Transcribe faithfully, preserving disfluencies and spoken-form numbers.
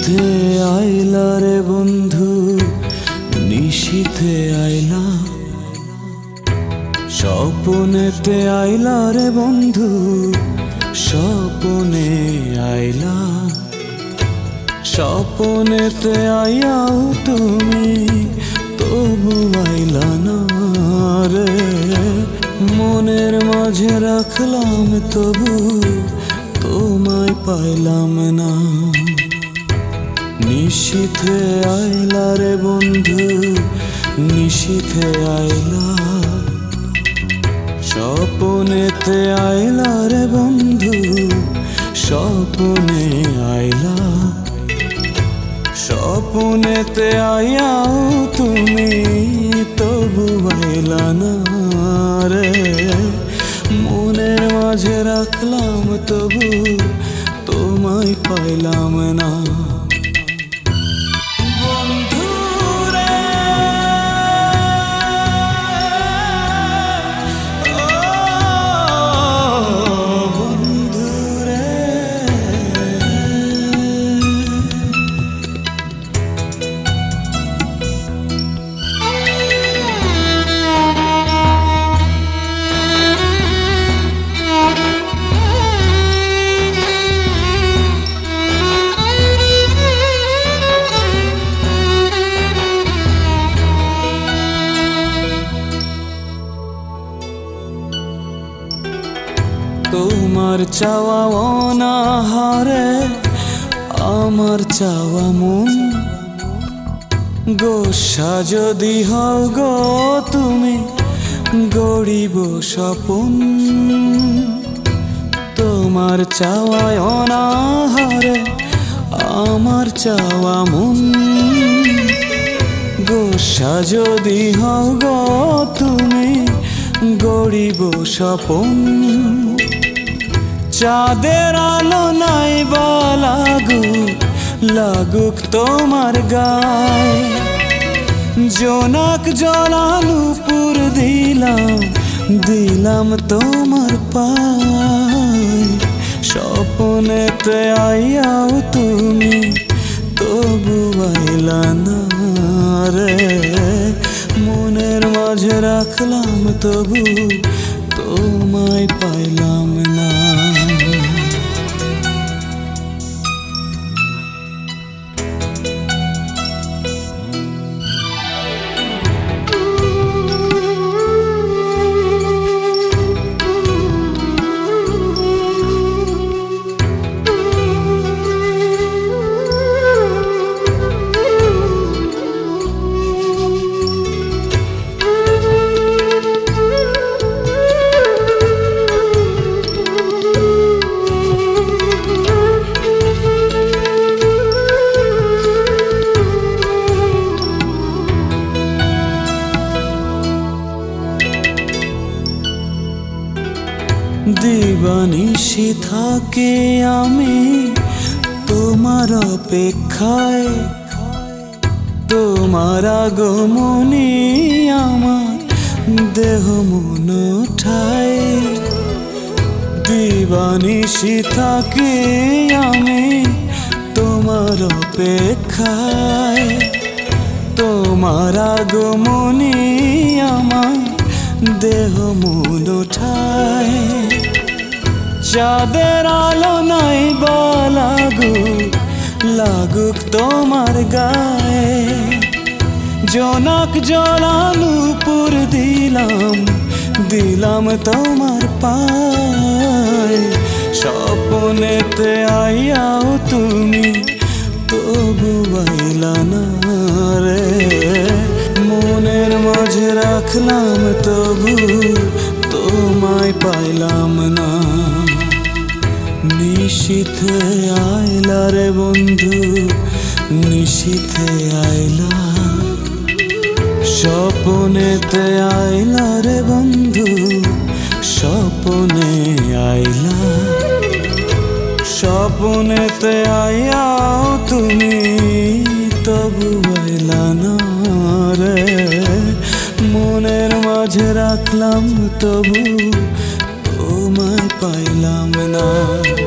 নিশীথে আইলা রে বন্ধু, নিশীথে আইলা, স্বপনেতে আইলা রে বন্ধু, স্বপনে আইলা। স্বপনেতে আইয়াও তুমি তবু আইলা না রে, মনের মাঝে রাখলাম তবু তোমায় পাইলাম না। নিশীথে আইলা রে বন্ধু, নিশীথে আইলা, স্বপনেতে আইলা রে বন্ধু, স্বপনে আইলা। স্বপনেতে আইয়াও তুমি তবু আইলা না রে, মনের মাঝে রাখলাম তবু তোমায় পাইলাম না। তোমার চাওয়া অনাহারে আমার চাওয়া মন, গোসা যদি হও গো তুমি গড়িব স্বপন। তোমার চাওয়া অনাহারে আমার চাওয়া মন, গোসা যদি হও গো তুমি গড়িব স্বপন। চাঁদের আলো নাই বা লাগুক, লাগুক তোমার গায়ে, জোনাক জলালু পুর দিলাম, দিলাম তোমার পায়ে। স্বপনেতে আইয়াও তুমি তবু আইলা না রে, মনের মাঝে রাখলাম তবু তোমায় পাইলাম না। দিবানিশি থাকি আমি তোমার অপেক্ষায়, তোমার আগমনী আমার দেহ মন ঠায়। দিবানিশি থাকি আমি তোমার অপেক্ষায়, তোমার আগমনী আমার দেহ মন ঠায়। চাঁদের আলো নাই বা লাগুক, লাগুক তোমার গায়ে, জোনাক জলালু পুর দিলাম, দিলাম তোমার পায়ে। স্বপনেতে আইয়াও তুমি তবু আইলা না রে, মনের মাঝে রাখলাম তবু তোমায় পাইলাম না। নিশীথে আইলা রে বন্ধু, নিশীথে আইলা, স্বপনেতে আইলা রে বন্ধু, স্বপনে আইলা। স্বপনেতে আইয়াও তুমি তবু আইলা না রে, মনের মাঝে রাখলাম তবু তোমায় পাইলাম না।